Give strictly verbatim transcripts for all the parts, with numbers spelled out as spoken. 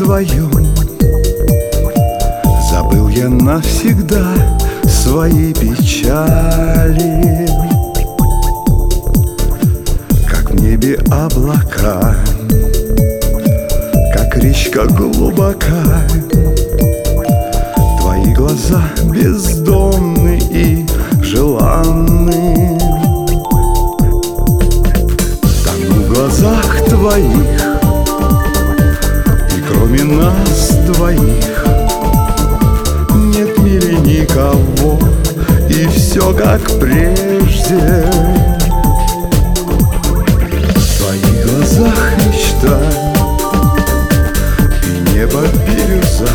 твоем забыл я навсегда свои печали. Как в небе облака, как речка глубока, твои глаза бездонны и желанны. Тону в глазах твоих, и кроме нас двоих нет в мире никого, и все как прежде. В твоих глазах мечта и небо бирюза,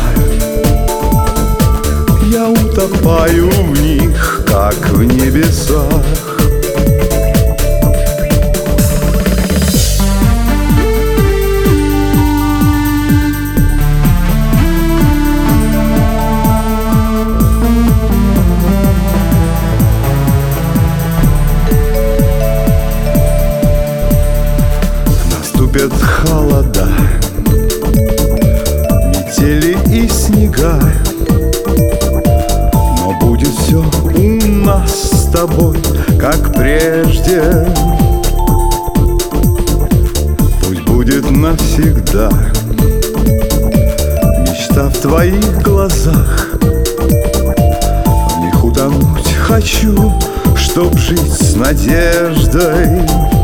я утопаю в них, как в небесах. Наступят холода, метели и снега, но будет все у нас с тобой, как прежде. Пусть будет навсегда мечта в твоих глазах. В них утонуть хочу, чтоб жить с надеждой.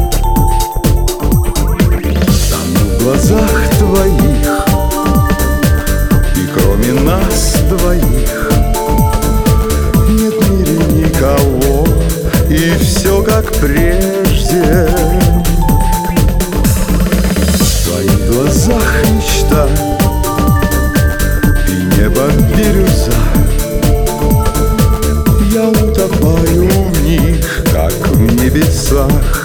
В глазах твоих, и кроме нас двоих нет в мире никого, и все как прежде. В твоих глазах мечта и небо бирюза, я утопаю в них, как в небесах.